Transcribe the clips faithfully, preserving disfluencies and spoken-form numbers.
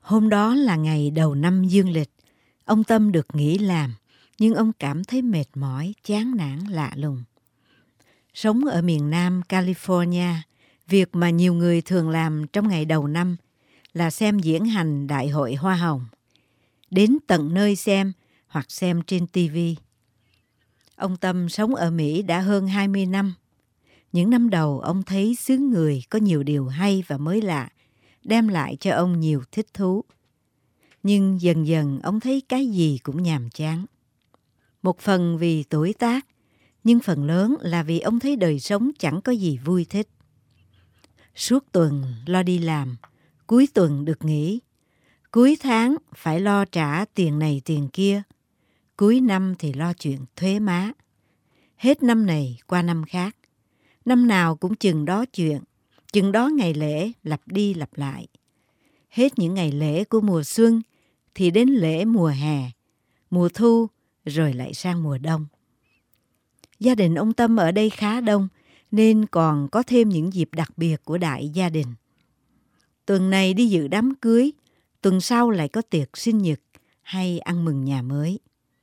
Hôm đó là ngày đầu năm dương lịch. Ông Tâm được nghỉ làm, nhưng ông cảm thấy mệt mỏi, chán nản lạ lùng. Sống ở miền Nam California, việc mà nhiều người thường làm trong ngày đầu năm là xem diễn hành Đại hội Hoa Hồng. Đến tận nơi xem hoặc xem trên ti vi. Ông Tâm sống ở Mỹ đã hơn hai mươi năm. Những năm đầu ông thấy xứ người có nhiều điều hay và mới lạ, đem lại cho ông nhiều thích thú. Nhưng dần dần ông thấy cái gì cũng nhàm chán. Một phần vì tuổi tác, nhưng phần lớn là vì ông thấy đời sống chẳng có gì vui thích. Suốt tuần lo đi làm, cuối tuần được nghỉ. Cuối tháng phải lo trả tiền này tiền kia. Cuối năm thì lo chuyện thuế má. Hết năm này qua năm khác. Năm nào cũng chừng đó chuyện, chừng đó ngày lễ lặp đi lặp lại. Hết những ngày lễ của mùa xuân thì đến lễ mùa hè, mùa thu rồi lại sang mùa đông. Gia đình ông Tâm ở đây khá đông nên còn có thêm những dịp đặc biệt của đại gia đình. Tuần này đi dự đám cưới, tuần sau lại có tiệc sinh nhật hay ăn mừng nhà mới.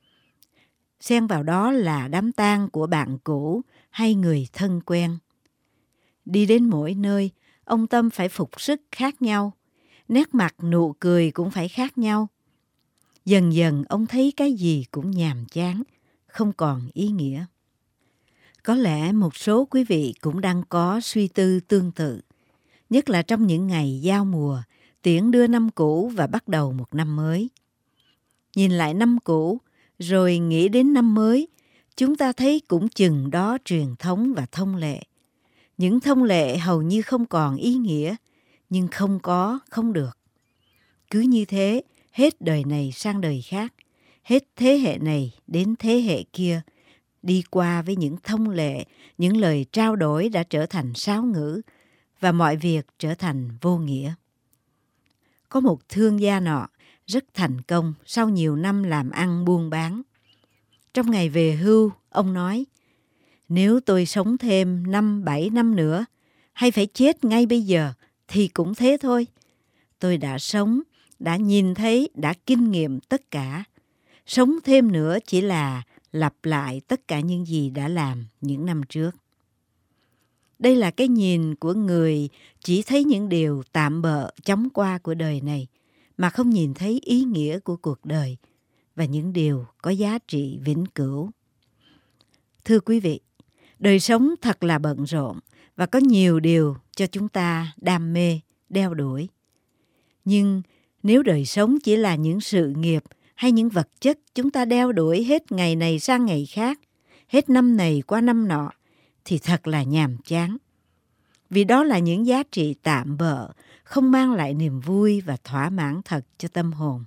Xen vào đó là đám tang của bạn cũ hay người thân quen. Đi đến mỗi nơi, ông Tâm phải phục sức khác nhau, nét mặt nụ cười cũng phải khác nhau. Dần dần ông thấy cái gì cũng nhàm chán, không còn ý nghĩa. Có lẽ một số quý vị cũng đang có suy tư tương tự, nhất là trong những ngày giao mùa, tiễn đưa năm cũ và bắt đầu một năm mới. Nhìn lại năm cũ, rồi nghĩ đến năm mới, chúng ta thấy cũng chừng đó truyền thống và thông lệ. Những thông lệ hầu như không còn ý nghĩa, nhưng không có, không được. Cứ như thế, hết đời này sang đời khác, hết thế hệ này đến thế hệ kia, đi qua với những thông lệ, những lời trao đổi đã trở thành sáo ngữ, và mọi việc trở thành vô nghĩa. Có một thương gia nọ rất thành công sau nhiều năm làm ăn buôn bán. Trong ngày về hưu, ông nói, nếu tôi sống thêm năm bảy năm nữa, hay phải chết ngay bây giờ, thì cũng thế thôi. Tôi đã sống, đã nhìn thấy, đã kinh nghiệm tất cả. Sống thêm nữa chỉ là lặp lại tất cả những gì đã làm những năm trước. Đây là cái nhìn của người chỉ thấy những điều tạm bợ chóng qua của đời này, mà không nhìn thấy ý nghĩa của cuộc đời và những điều có giá trị vĩnh cửu. Thưa quý vị, đời sống thật là bận rộn và có nhiều điều cho chúng ta đam mê, đeo đuổi. Nhưng nếu đời sống chỉ là những sự nghiệp hay những vật chất chúng ta đeo đuổi hết ngày này sang ngày khác, hết năm này qua năm nọ, thì thật là nhàm chán. Vì đó là những giá trị tạm bợ, không mang lại niềm vui và thỏa mãn thật cho tâm hồn.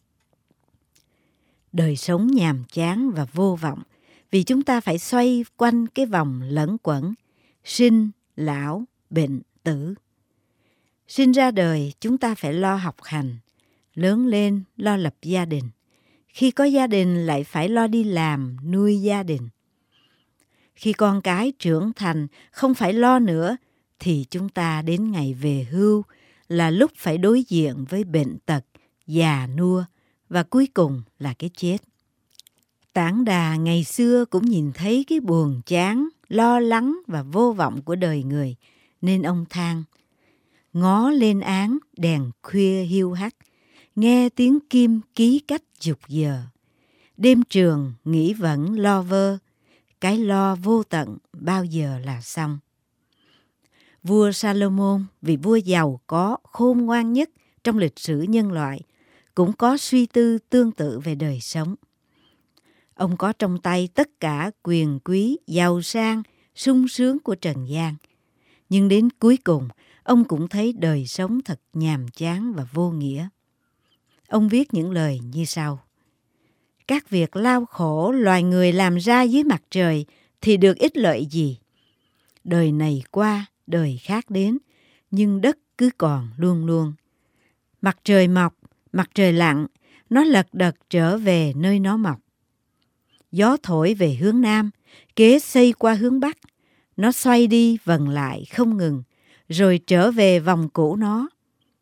Đời sống nhàm chán và vô vọng vì chúng ta phải xoay quanh cái vòng lẩn quẩn, sinh, lão, bệnh, tử. Sinh ra đời chúng ta phải lo học hành, lớn lên lo lập gia đình. Khi có gia đình lại phải lo đi làm, nuôi gia đình. Khi con cái trưởng thành không phải lo nữa, thì chúng ta đến ngày về hưu là lúc phải đối diện với bệnh tật, già nua và cuối cùng là cái chết. Tản Đà ngày xưa cũng nhìn thấy cái buồn chán, lo lắng và vô vọng của đời người, nên ông than, ngó lên áng đèn khuya hiu hắt, nghe tiếng kim ký cách dục giờ. Đêm trường nghĩ vẫn lo vơ, cái lo vô tận bao giờ là xong. Vua Salomon, vì vua giàu có, khôn ngoan nhất trong lịch sử nhân loại, cũng có suy tư tương tự về đời sống. Ông có trong tay tất cả quyền quý, giàu sang, sung sướng của trần gian. Nhưng đến cuối cùng, ông cũng thấy đời sống thật nhàm chán và vô nghĩa. Ông viết những lời như sau. Các việc lao khổ loài người làm ra dưới mặt trời thì được ích lợi gì? Đời này qua, đời khác đến, nhưng đất cứ còn luôn luôn. Mặt trời mọc, mặt trời lặn, nó lật đật trở về nơi nó mọc. Gió thổi về hướng Nam, kế xây qua hướng Bắc, nó xoay đi vần lại không ngừng, rồi trở về vòng cũ nó.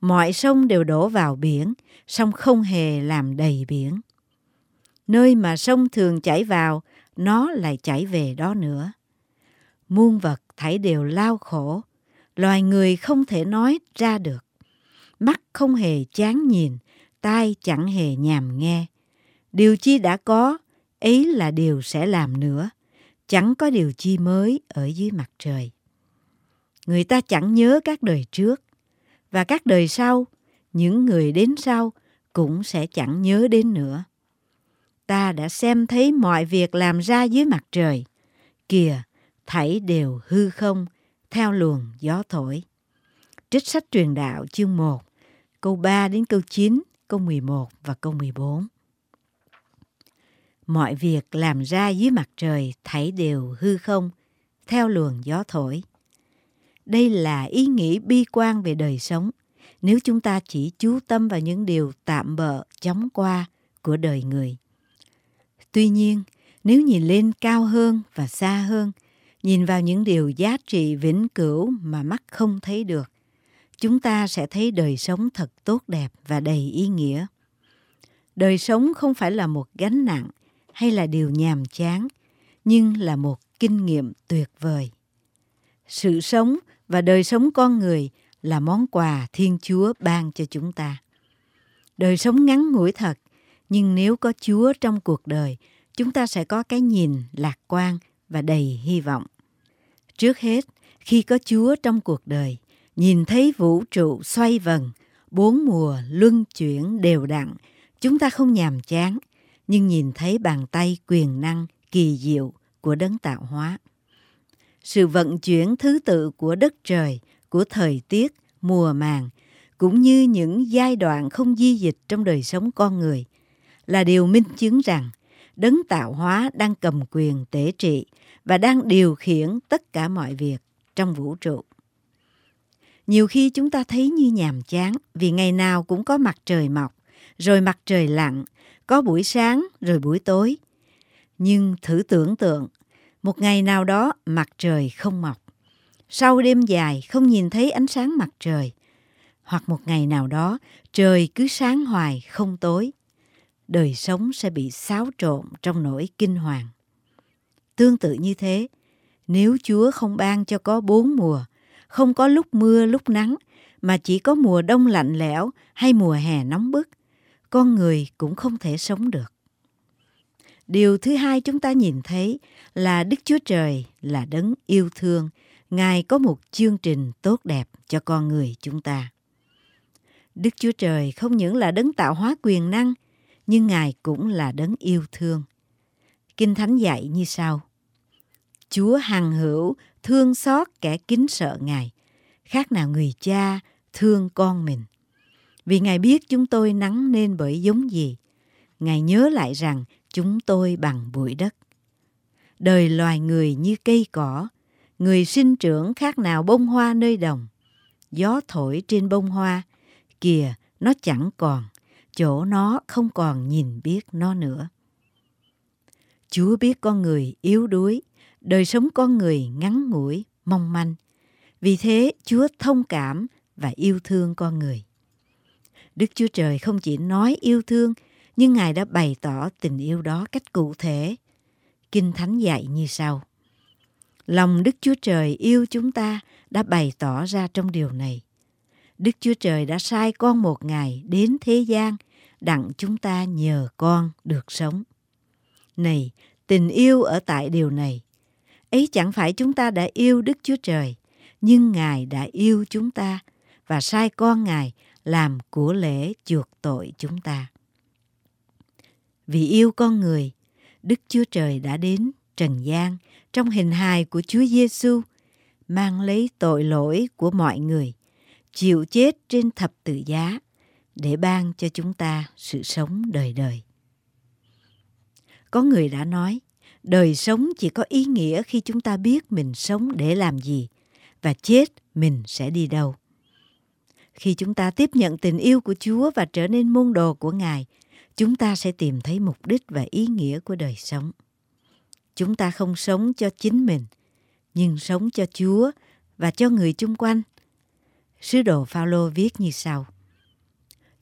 Mọi sông đều đổ vào biển, song không hề làm đầy biển. Nơi mà sông thường chảy vào, nó lại chảy về đó nữa. Muôn vật thảy đều lao khổ, loài người không thể nói ra được. Mắt không hề chán nhìn, tai chẳng hề nhàm nghe. Điều chi đã có, ấy là điều sẽ làm nữa. Chẳng có điều chi mới ở dưới mặt trời. Người ta chẳng nhớ các đời trước, và các đời sau, những người đến sau cũng sẽ chẳng nhớ đến nữa. Ta đã xem thấy mọi việc làm ra dưới mặt trời. Kìa, thảy đều hư không, theo luồng gió thổi. Trích sách Truyền Đạo chương một, câu ba đến câu chín, câu mười một và câu mười bốn. Mọi việc làm ra dưới mặt trời thảy đều hư không, theo luồng gió thổi. Đây là ý nghĩ bi quan về đời sống, nếu chúng ta chỉ chú tâm vào những điều tạm bợ chóng qua của đời người. Tuy nhiên, nếu nhìn lên cao hơn và xa hơn, nhìn vào những điều giá trị vĩnh cửu mà mắt không thấy được, chúng ta sẽ thấy đời sống thật tốt đẹp và đầy ý nghĩa. Đời sống không phải là một gánh nặng hay là điều nhàm chán, nhưng là một kinh nghiệm tuyệt vời. Sự sống và đời sống con người là món quà Thiên Chúa ban cho chúng ta. Đời sống ngắn ngủi thật, nhưng nếu có Chúa trong cuộc đời, chúng ta sẽ có cái nhìn lạc quan và đầy hy vọng. Trước hết, khi có Chúa trong cuộc đời, nhìn thấy vũ trụ xoay vần, bốn mùa luân chuyển đều đặn, chúng ta không nhàm chán, nhưng nhìn thấy bàn tay quyền năng kỳ diệu của đấng tạo hóa. Sự vận chuyển thứ tự của đất trời, của thời tiết, mùa màng, cũng như những giai đoạn không di dịch trong đời sống con người, là điều minh chứng rằng đấng tạo hóa đang cầm quyền tể trị và đang điều khiển tất cả mọi việc trong vũ trụ. Nhiều khi chúng ta thấy như nhàm chán vì ngày nào cũng có mặt trời mọc, rồi mặt trời lặn, có buổi sáng rồi buổi tối. Nhưng thử tưởng tượng, một ngày nào đó mặt trời không mọc, sau đêm dài không nhìn thấy ánh sáng mặt trời, hoặc một ngày nào đó trời cứ sáng hoài không tối, đời sống sẽ bị xáo trộn trong nỗi kinh hoàng. Tương tự như thế, nếu Chúa không ban cho có bốn mùa, không có lúc mưa lúc nắng, mà chỉ có mùa đông lạnh lẽo hay mùa hè nóng bức, con người cũng không thể sống được. Điều thứ hai chúng ta nhìn thấy là Đức Chúa Trời là đấng yêu thương. Ngài có một chương trình tốt đẹp cho con người chúng ta. Đức Chúa Trời không những là đấng tạo hóa quyền năng, nhưng Ngài cũng là đấng yêu thương. Kinh Thánh dạy như sau: Chúa hằng hữu thương xót kẻ kính sợ Ngài, khác nào người cha thương con mình. Vì Ngài biết chúng tôi nắng nên bởi giống gì. Ngài nhớ lại rằng chúng tôi bằng bụi đất. Đời loài người như cây cỏ, người sinh trưởng khác nào bông hoa nơi đồng. Gió thổi trên bông hoa, kìa nó chẳng còn, chỗ nó không còn nhìn biết nó nữa. Chúa biết con người yếu đuối, đời sống con người ngắn ngủi, mong manh. Vì thế Chúa thông cảm và yêu thương con người. Đức Chúa Trời không chỉ nói yêu thương, nhưng Ngài đã bày tỏ tình yêu đó cách cụ thể. Kinh Thánh dạy như sau: Lòng Đức Chúa Trời yêu chúng ta đã bày tỏ ra trong điều này. Đức Chúa Trời đã sai con một Ngài đến thế gian, đặng chúng ta nhờ con được sống. Này, tình yêu ở tại điều này. Ấy chẳng phải chúng ta đã yêu Đức Chúa Trời, nhưng Ngài đã yêu chúng ta và sai con Ngài làm của lễ chuộc tội chúng ta. Vì yêu con người, Đức Chúa Trời đã đến trần gian trong hình hài của Chúa Giêsu, mang lấy tội lỗi của mọi người, chịu chết trên thập tự giá để ban cho chúng ta sự sống đời đời. Có người đã nói, đời sống chỉ có ý nghĩa khi chúng ta biết mình sống để làm gì và chết mình sẽ đi đâu. Khi chúng ta tiếp nhận tình yêu của Chúa và trở nên môn đồ của Ngài, chúng ta sẽ tìm thấy mục đích và ý nghĩa của đời sống. Chúng ta không sống cho chính mình, nhưng sống cho Chúa và cho người chung quanh. Sứ đồ Phao-lô viết như sau: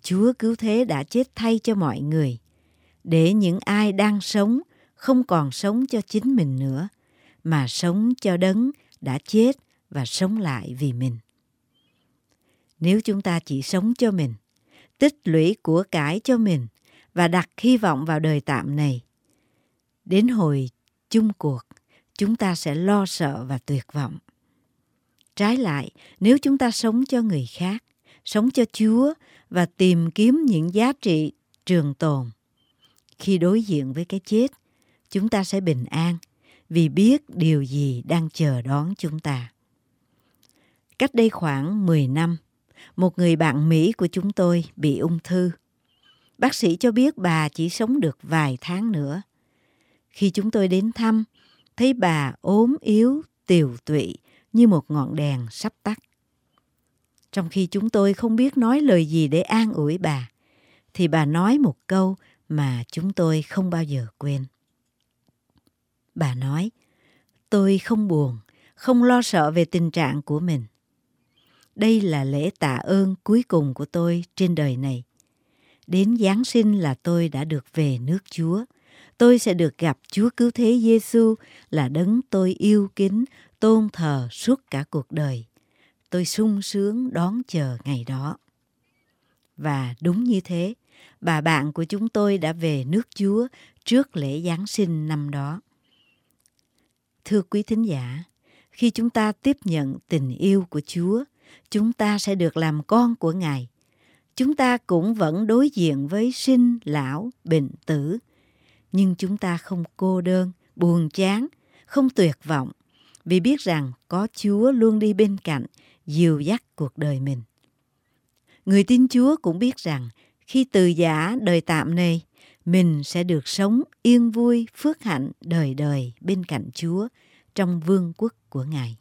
Chúa cứu thế đã chết thay cho mọi người, để những ai đang sống không còn sống cho chính mình nữa, mà sống cho Đấng đã chết và sống lại vì mình. Nếu chúng ta chỉ sống cho mình, tích lũy của cải cho mình và đặt hy vọng vào đời tạm này, đến hồi chung cuộc, chúng ta sẽ lo sợ và tuyệt vọng. Trái lại, nếu chúng ta sống cho người khác, sống cho Chúa và tìm kiếm những giá trị trường tồn, khi đối diện với cái chết, chúng ta sẽ bình an vì biết điều gì đang chờ đón chúng ta. Cách đây khoảng mười năm, một người bạn Mỹ của chúng tôi bị ung thư. Bác sĩ cho biết bà chỉ sống được vài tháng nữa. Khi chúng tôi đến thăm, thấy bà ốm yếu, tiều tụy như một ngọn đèn sắp tắt. Trong khi chúng tôi không biết nói lời gì để an ủi bà, thì bà nói một câu mà chúng tôi không bao giờ quên. Bà nói, tôi không buồn, không lo sợ về tình trạng của mình. Đây là lễ tạ ơn cuối cùng của tôi trên đời này. Đến Giáng sinh là tôi đã được về nước Chúa. Tôi sẽ được gặp Chúa Cứu Thế Giêsu là Đấng tôi yêu kính, tôn thờ suốt cả cuộc đời. Tôi sung sướng đón chờ ngày đó. Và đúng như thế, bà bạn của chúng tôi đã về nước Chúa trước lễ Giáng sinh năm đó. Thưa quý thính giả, khi chúng ta tiếp nhận tình yêu của Chúa, chúng ta sẽ được làm con của Ngài. Chúng ta cũng vẫn đối diện với sinh, lão, bệnh tử. Nhưng chúng ta không cô đơn, buồn chán, không tuyệt vọng, vì biết rằng có Chúa luôn đi bên cạnh, dìu dắt cuộc đời mình. Người tin Chúa cũng biết rằng khi từ giã đời tạm này, mình sẽ được sống yên vui, phước hạnh đời đời bên cạnh Chúa trong vương quốc của Ngài.